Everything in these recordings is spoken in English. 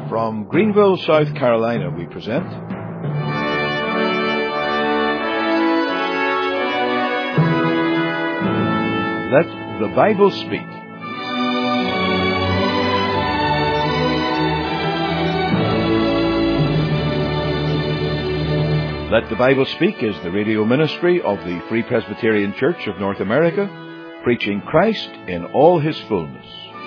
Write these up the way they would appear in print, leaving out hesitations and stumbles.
From Greenville, South Carolina, we present Let the Bible Speak. Let the Bible Speak is the radio ministry of the Free Presbyterian Church of North America, preaching Christ in all His fullness.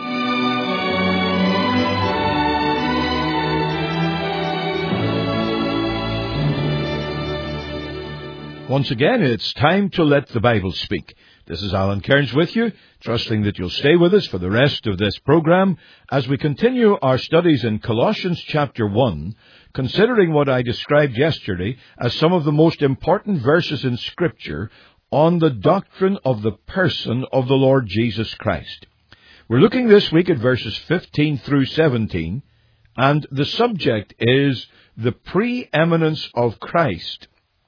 Once again, it's time to let the Bible speak. This is Alan Cairns with you, trusting that you'll stay with us for the rest of this program as we continue our studies in Colossians chapter 1, considering what I described yesterday as some of the most important verses in Scripture on the doctrine of the person of the Lord Jesus Christ. We're looking this week at verses 15 through 17, and the subject is the preeminence of Christ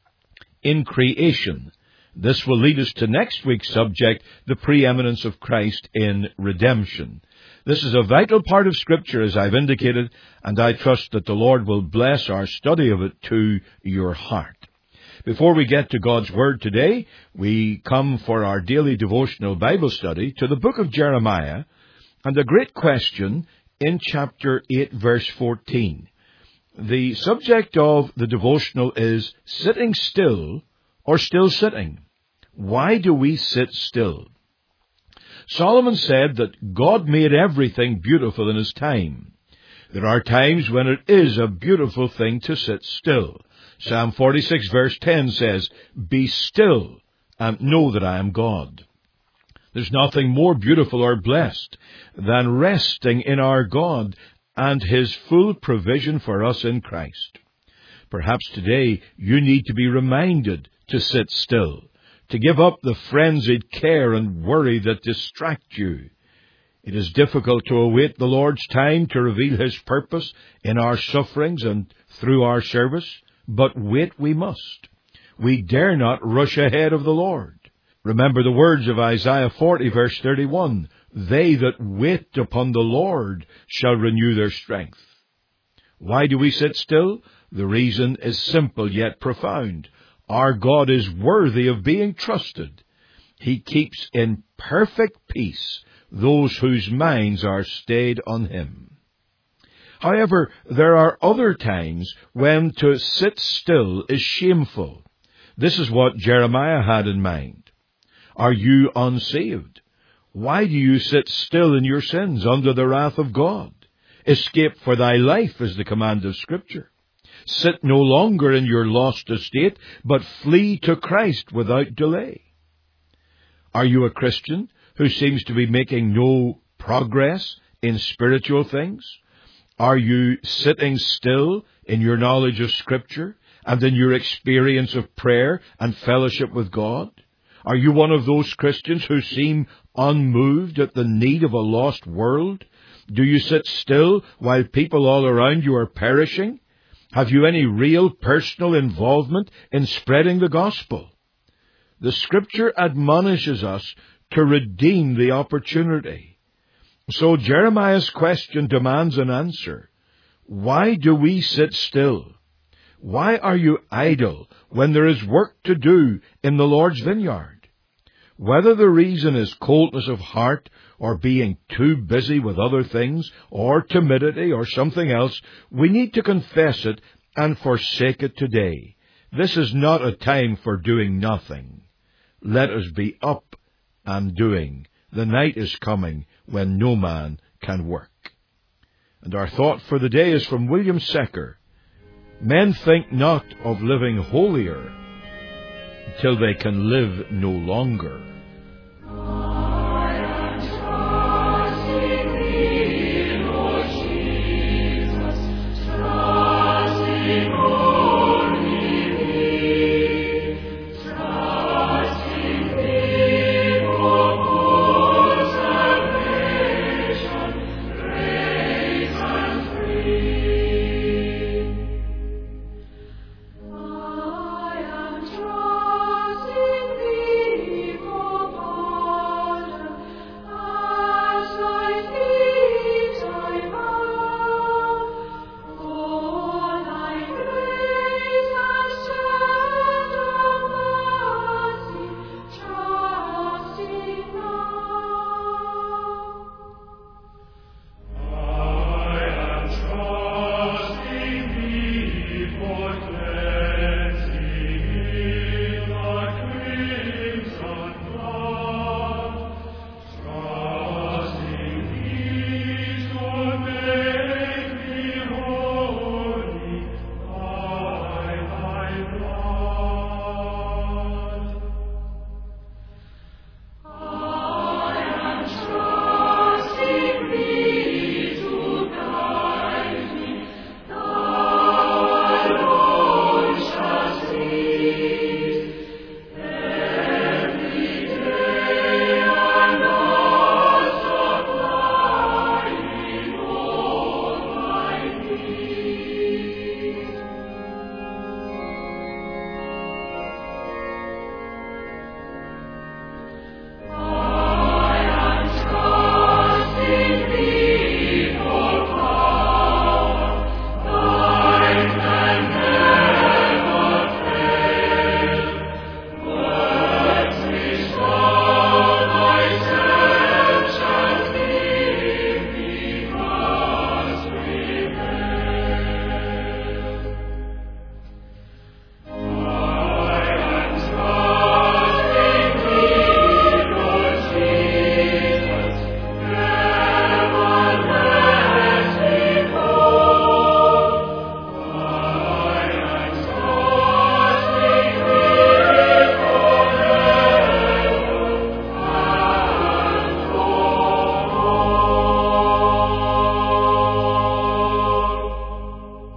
in creation. This will lead us to next week's subject, the preeminence of Christ in redemption. This is a vital part of Scripture, as I've indicated, and I trust that the Lord will bless our study of it to your heart. Before we get to God's Word today, we come for our daily devotional Bible study to the book of Jeremiah, and a great question in chapter 8, verse 14. The subject of the devotional is sitting still or still sitting. Why do we sit still? Solomon said that God made everything beautiful in His time. There are times when it is a beautiful thing to sit still. Psalm 46 verse 10 says, "Be still and know that I am God." There's nothing more beautiful or blessed than resting in our God and His full provision for us in Christ. Perhaps today you need to be reminded to sit still, to give up the frenzied care and worry that distract you. It is difficult to await the Lord's time to reveal His purpose in our sufferings and through our service, but wait we must. We dare not rush ahead of the Lord. Remember the words of Isaiah 40 verse 31, "They that wait upon the Lord shall renew their strength." Why do we sit still? The reason is simple yet profound. Our God is worthy of being trusted. He keeps in perfect peace those whose minds are stayed on Him. However, there are other times when to sit still is shameful. This is what Jeremiah had in mind. Are you unsaved? Why do you sit still in your sins under the wrath of God? Escape for thy life is the command of Scripture. Sit no longer in your lost estate, but flee to Christ without delay. Are you a Christian who seems to be making no progress in spiritual things? Are you sitting still in your knowledge of Scripture and in your experience of prayer and fellowship with God? Are you one of those Christians who seem unmoved at the need of a lost world? Do you sit still while people all around you are perishing? Have you any real personal involvement in spreading the gospel? The Scripture admonishes us to redeem the opportunity. So Jeremiah's question demands an answer. Why do we sit still? Why are you idle when there is work to do in the Lord's vineyard? Whether the reason is coldness of heart or being too busy with other things or timidity or something else, we need to confess it and forsake it today. This is not a time for doing nothing. Let us be up and doing. The night is coming when no man can work. And our thought for the day is from William Secker. Men think not of living holier till they can live no longer. I am trusting Thee.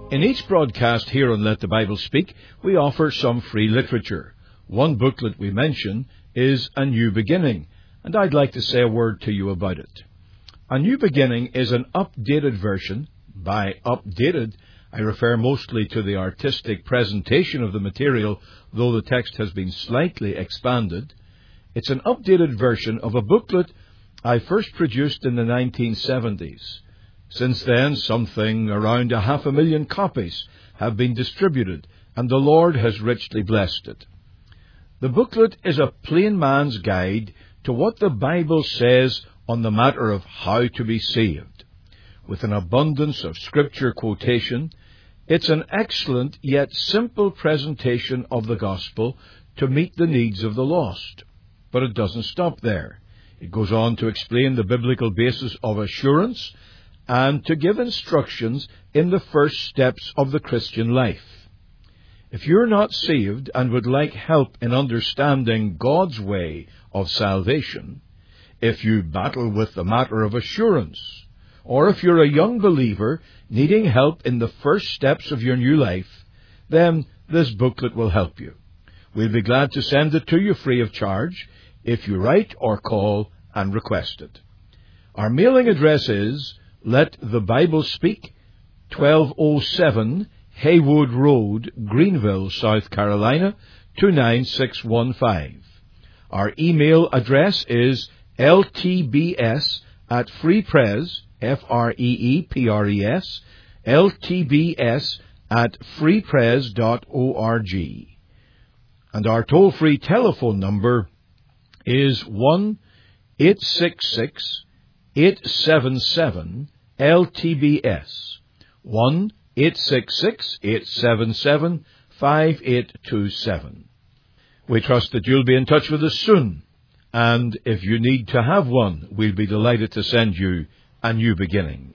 In each broadcast here on Let the Bible Speak, we offer some free literature. One booklet we mention is A New Beginning, and I'd like to say a word to you about it. A New Beginning is an updated version. By updated, I refer mostly to the artistic presentation of the material, though the text has been slightly expanded. It's an updated version of a booklet I first produced in the 1970s. Since then, something around 500,000 copies have been distributed, and the Lord has richly blessed it. The booklet is a plain man's guide to what the Bible says on the matter of how to be saved. With an abundance of scripture quotation, it's an excellent yet simple presentation of the gospel to meet the needs of the lost. But it doesn't stop there. It goes on to explain the biblical basis of assurance and to give instructions in the first steps of the Christian life. If you're not saved and would like help in understanding God's way of salvation, if you battle with the matter of assurance, or if you're a young believer needing help in the first steps of your new life, then this booklet will help you. We'll be glad to send it to you free of charge if you write or call and request it. Our mailing address is Let the Bible Speak, 1207 Haywood Road, Greenville, South Carolina, 29615. Our email address is ltbs@freepres, Freepres, ltbs@freepres.org. And our toll-free telephone number is 1-866-877-LTBS, 1-866-877-5827. We trust that you'll be in touch with us soon, and if you need to have one, we'll be delighted to send you A New Beginning.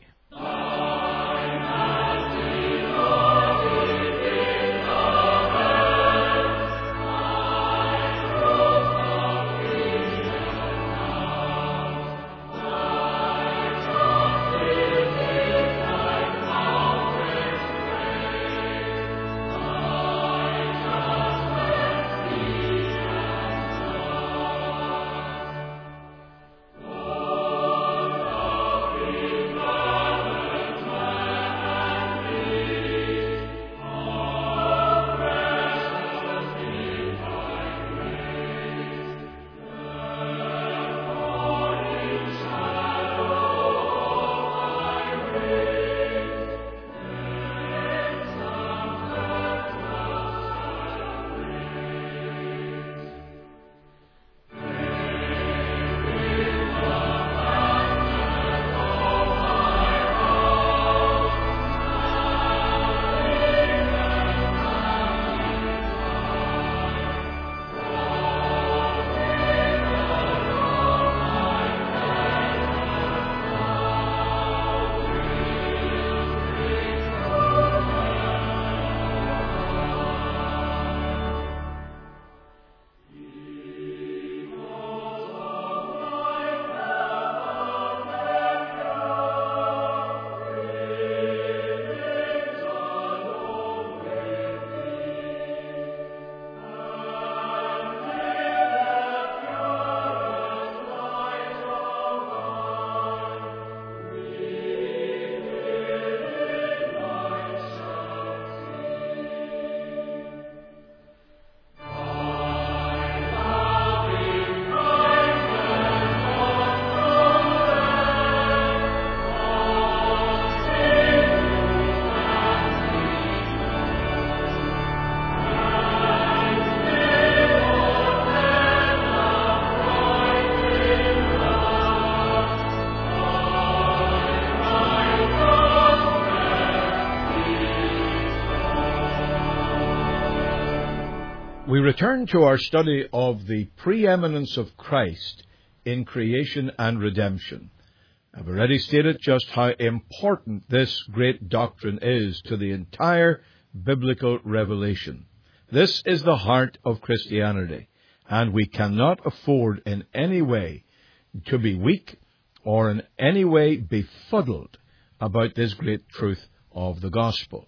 We return to our study of the preeminence of Christ in creation and redemption. I've already stated just how important this great doctrine is to the entire biblical revelation. This is the heart of Christianity, and we cannot afford in any way to be weak or in any way befuddled about this great truth of the gospel.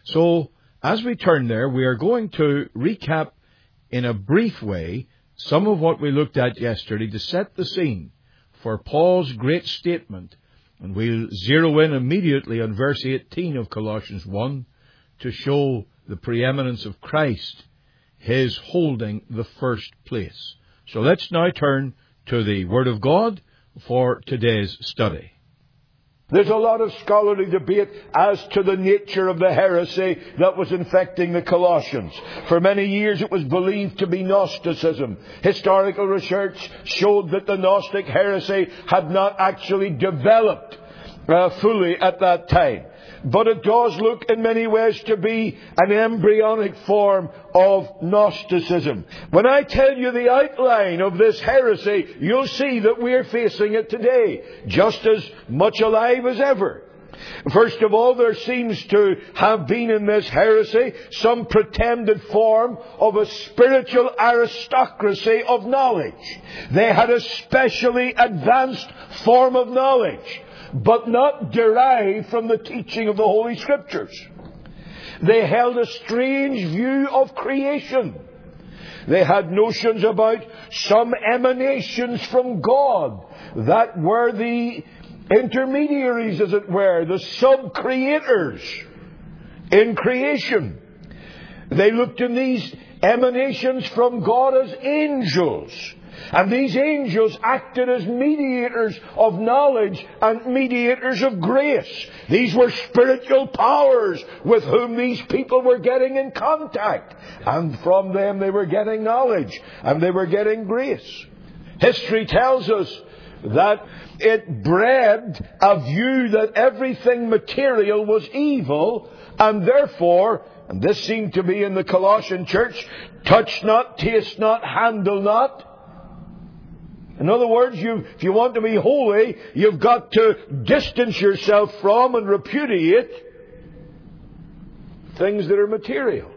So, as we turn there, we are going to recap in a brief way some of what we looked at yesterday to set the scene for Paul's great statement. And we'll zero in immediately on verse 18 of Colossians 1 to show the preeminence of Christ, His holding the first place. So let's now turn to the Word of God for today's study. There's a lot of scholarly debate as to the nature of the heresy that was infecting the Colossians. For many years it was believed to be Gnosticism. Historical research showed that the Gnostic heresy had not actually developed fully at that time. But it does look in many ways to be an embryonic form of Gnosticism. When I tell you the outline of this heresy, you'll see that we're facing it today, just as much alive as ever. First of all, there seems to have been in this heresy some pretended form of a spiritual aristocracy of knowledge. They had a specially advanced form of knowledge, but not derived from the teaching of the Holy Scriptures. They held a strange view of creation. They had notions about some emanations from God that were the intermediaries, as it were, the sub-creators in creation. They looked in these emanations from God as angels. And these angels acted as mediators of knowledge and mediators of grace. These were spiritual powers with whom these people were getting in contact. And from them they were getting knowledge and they were getting grace. History tells us that it bred a view that everything material was evil, and therefore, and this seemed to be in the Colossian church, touch not, taste not, handle not. In other words, if you want to be holy, you've got to distance yourself from and repudiate things that are material.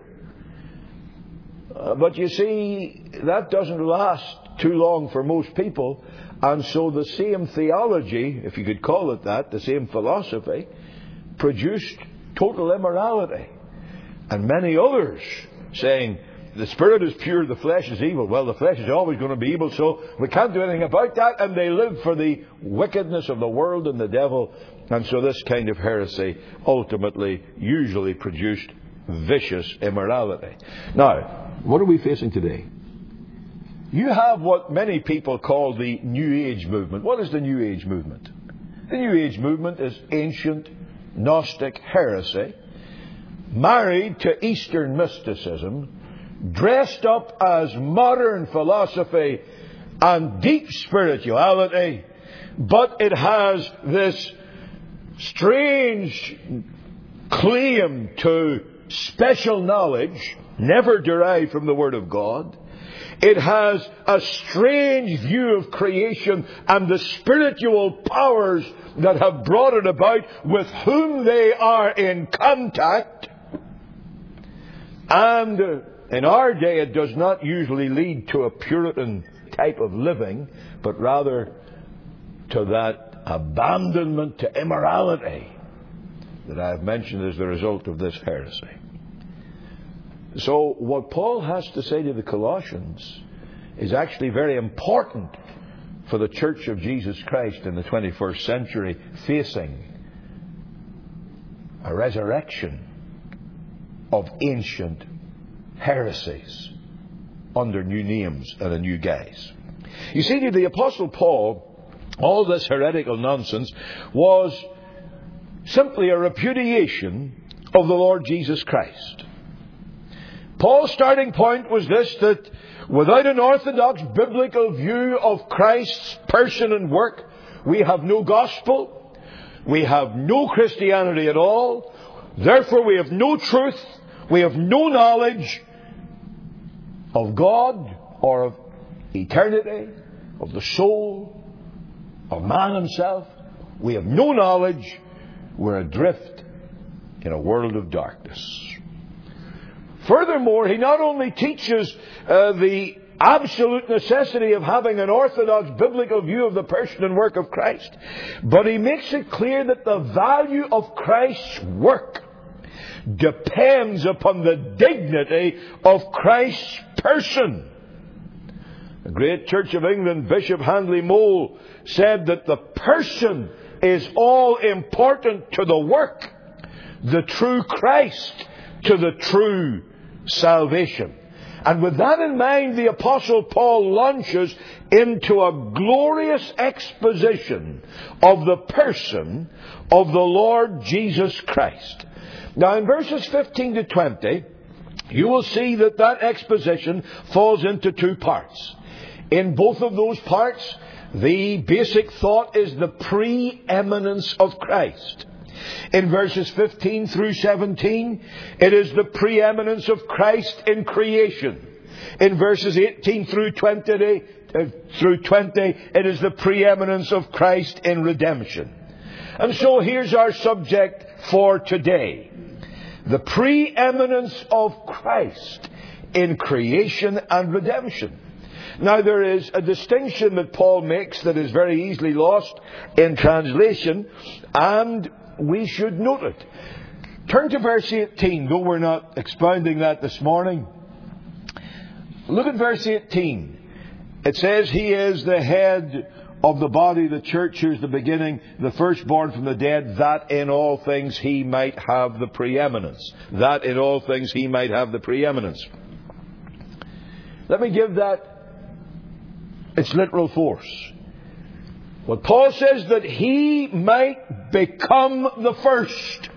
But you see, that doesn't last too long for most people. And so the same theology, if you could call it that, the same philosophy, produced total immorality. And many others saying, the spirit is pure, the flesh is evil. Well, the flesh is always going to be evil, so we can't do anything about that. And they live for the wickedness of the world and the devil. And so this kind of heresy ultimately usually produced vicious immorality. Now, what are we facing today? You have what many people call the New Age movement. What is the New Age movement? The New Age movement is ancient Gnostic heresy, married to Eastern mysticism, dressed up as modern philosophy and deep spirituality, but it has this strange claim to special knowledge, never derived from the Word of God. It has a strange view of creation and the spiritual powers that have brought it about, with whom they are in contact. And in our day, it does not usually lead to a Puritan type of living, but rather to that abandonment to immorality that I have mentioned as the result of this heresy. So what Paul has to say to the Colossians is actually very important for the Church of Jesus Christ in the 21st century, facing a resurrection of ancient heresies under new names and a new guise. You see, to the Apostle Paul, all this heretical nonsense was simply a repudiation of the Lord Jesus Christ. Paul's starting point was this, that without an orthodox biblical view of Christ's person and work, we have no gospel, we have no Christianity at all, therefore we have no truth, we have no knowledge of God or of eternity, of the soul, of man himself. We have no knowledge. We're adrift in a world of darkness. Furthermore, he not only teaches the absolute necessity of having an orthodox biblical view of the person and work of Christ, but he makes it clear that the value of Christ's work depends upon the dignity of Christ's person. The great Church of England Bishop Handley Mole said that the person is all important to the work, the true Christ to the true salvation. And with that in mind, the Apostle Paul launches into a glorious exposition of the person of the Lord Jesus Christ. Now, in verses 15 to 20, you will see that exposition falls into two parts. In both of those parts, the basic thought is the preeminence of Christ. In verses 15 through 17, it is the preeminence of Christ in creation. In verses 18 through 20, it is the preeminence of Christ in redemption. And so here's our subject for today: the preeminence of Christ in creation and redemption. Now, there is a distinction that Paul makes that is very easily lost in translation, and we should note it. Turn to verse 18, though we're not expounding that this morning. Look at verse 18. It says, He is the head of the body, the church, who is the beginning, the firstborn from the dead, that in all things He might have the preeminence. That in all things He might have the preeminence. Let me give that its literal force. Well, Paul says that He might become the first.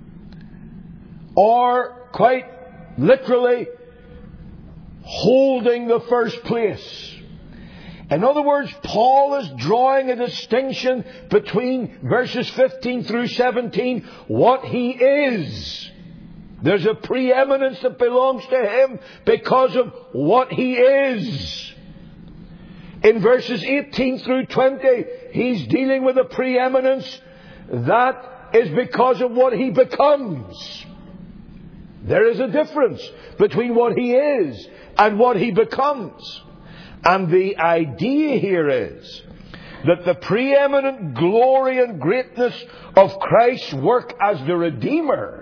Or, quite literally, holding the first place. In other words, Paul is drawing a distinction between verses 15 through 17, what He is. There's a preeminence that belongs to Him because of what He is. In verses 18 through 20, He's dealing with a preeminence that is because of what He becomes. There is a difference between what He is and what He becomes. And the idea here is that the preeminent glory and greatness of Christ's work as the Redeemer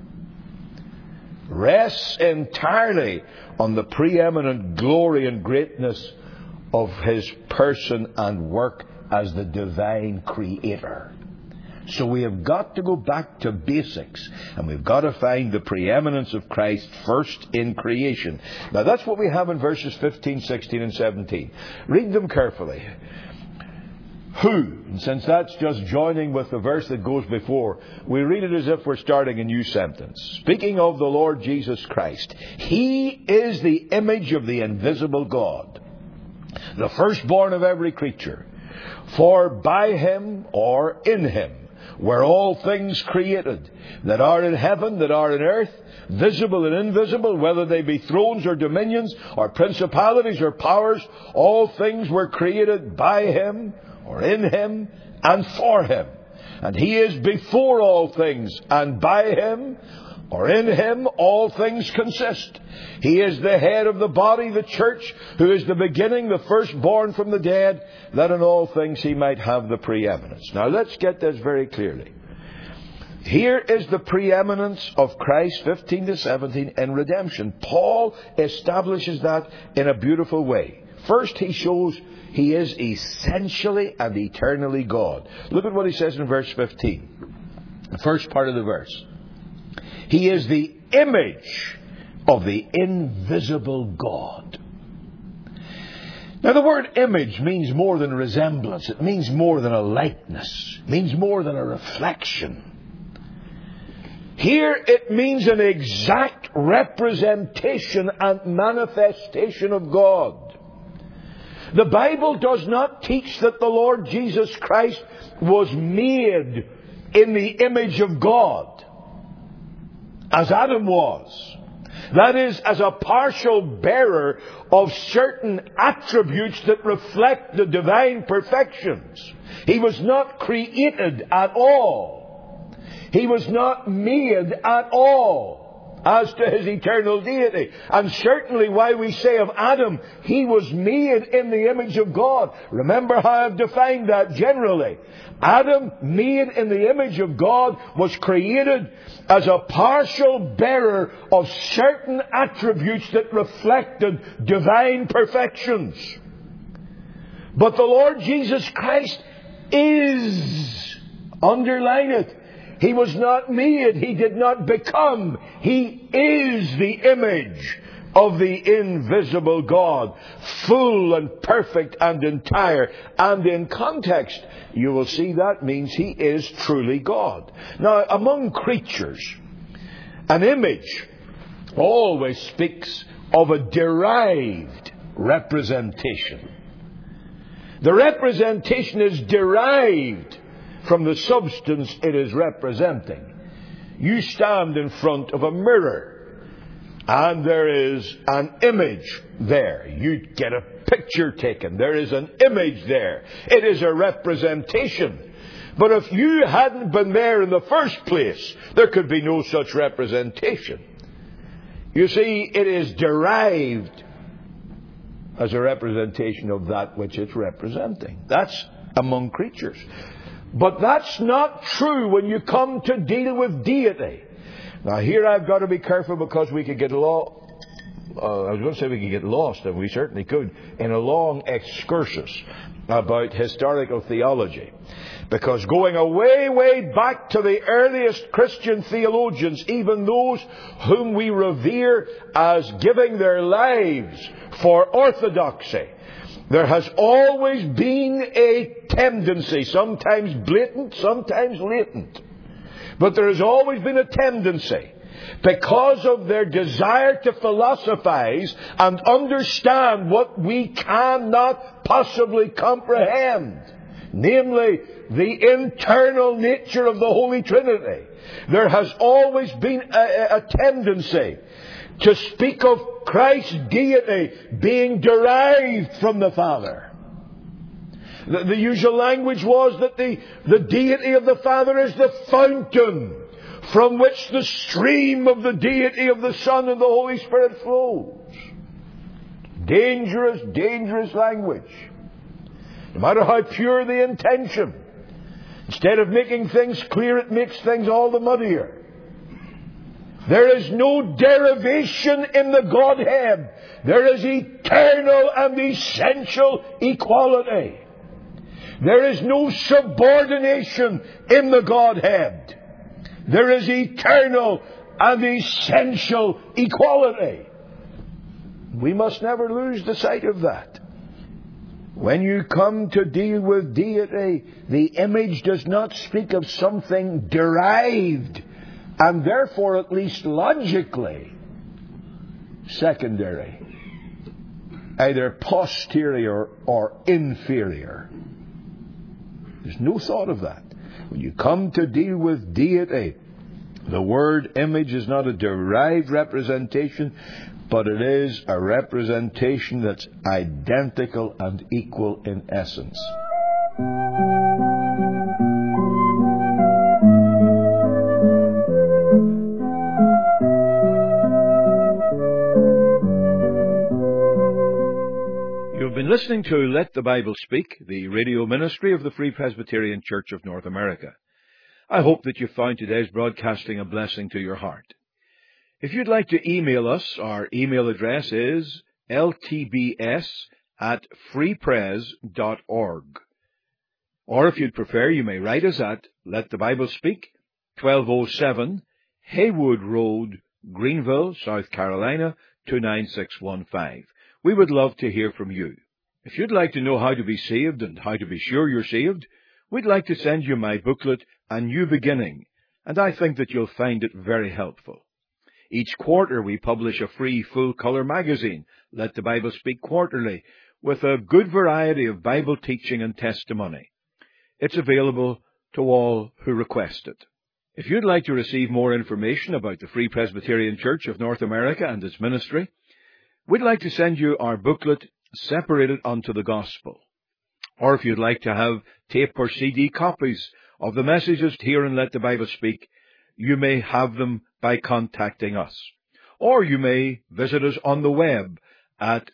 rests entirely on the preeminent glory and greatness of His person and work as the divine Creator. So we have got to go back to basics, and we've got to find the preeminence of Christ first in creation. Now that's what we have in verses 15, 16 and 17. Read them carefully. Who, and since that's just joining with the verse that goes before, we read it as if we're starting a new sentence. Speaking of the Lord Jesus Christ, He is the image of the invisible God, the firstborn of every creature. For by Him, or in Him, were all things created, that are in heaven, that are in earth, visible and invisible, whether they be thrones or dominions, or principalities or powers. All things were created by Him, or in Him, and for Him. And He is before all things, and by Him, or in Him, all things consist. He is the head of the body, the church, who is the beginning, the firstborn from the dead, that in all things He might have the preeminence. Now let's get this very clearly. Here is the preeminence of Christ, 15 to 17, in redemption. Paul establishes that in a beautiful way. First, he shows He is essentially and eternally God. Look at what he says in verse 15. The first part of the verse. He is the image of the invisible God. Now the word image means more than resemblance. It means more than a likeness. It means more than a reflection. Here it means an exact representation and manifestation of God. The Bible does not teach that the Lord Jesus Christ was made in the image of God, as Adam was. That is, as a partial bearer of certain attributes that reflect the divine perfections. He was not created at all. He was not made at all. as to his eternal deity. And certainly why we say of Adam, he was made in the image of God. Remember how I've defined that generally. Adam, made in the image of God, was created as a partial bearer of certain attributes that reflected divine perfections. But the Lord Jesus Christ is, underline it, He was not made, He did not become. He is the image of the invisible God, full and perfect and entire. And in context, you will see that means He is truly God. Now, among creatures, an image always speaks of a derived representation. The representation is derived from the substance it is representing. You stand in front of a mirror, and there is an image there. You get a picture taken. There is an image there. It is a representation. But if you hadn't been there in the first place, there could be no such representation. You see, it is derived as a representation of that which it's representing. That's among creatures. But that's not true when you come to deal with deity. Now here I've got to be careful, because we could get I was going to say we could get lost, and we certainly could, in a long excursus about historical theology. Because going way back to the earliest Christian theologians, even those whom we revere as giving their lives for orthodoxy, there has always been a tendency, sometimes blatant, sometimes latent, but there has always been a tendency, because of their desire to philosophize and understand what we cannot possibly comprehend, namely the internal nature of the Holy Trinity. There has always been a tendency to speak of Christ's deity being derived from the Father. The usual language was that the deity of the Father is the fountain from which the stream of the deity of the Son and the Holy Spirit flows. Dangerous language. No matter how pure the intention, instead of making things clear, it makes things all the muddier. There is no derivation in the Godhead. There is eternal and essential equality. There is no subordination in the Godhead. There is eternal and essential equality. We must never lose the sight of that. When you come to deal with deity, the image does not speak of something derived, and therefore at least logically secondary, either posterior or inferior. There's no thought of that. When you come to deal with deity, the word image is not a derived representation, but it is a representation that's identical and equal in essence. You've been listening to Let the Bible Speak, the radio ministry of the Free Presbyterian Church of North America. I hope that you found today's broadcasting a blessing to your heart. If you'd like to email us, our email address is ltbs@freepres.org. Or if you'd prefer, you may write us at Let the Bible Speak, 1207 Haywood Road, Greenville, South Carolina, 29615. We would love to hear from you. If you'd like to know how to be saved and how to be sure you're saved, we'd like to send you my booklet, A New Beginning, and I think that you'll find it very helpful. Each quarter we publish a free full-color magazine, Let the Bible Speak Quarterly, with a good variety of Bible teaching and testimony. It's available to all who request it. If you'd like to receive more information about the Free Presbyterian Church of North America and its ministry, we'd like to send you our booklet, Separated Unto the Gospel. Or if you'd like to have tape or CD copies of the messages here in Let the Bible Speak, you may have them by contacting us. Or you may visit us on the web at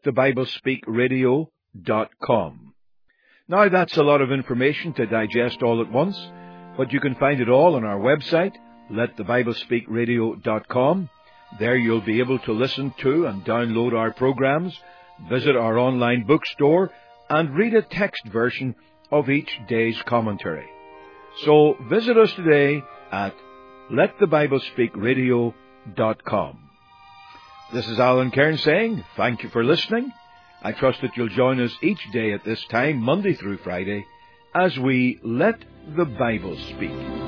letthebiblespeakradio.com. Now, that's a lot of information to digest all at once, but you can find it all on our website, letthebiblespeakradio.com. There you'll be able to listen to and download our programs, visit our online bookstore, and read a text version of each day's commentary. So visit us today at letthebiblespeakradio.com. This is Alan Cairns saying thank you for listening. I trust that you'll join us each day at this time, Monday through Friday, as we let the Bible speak.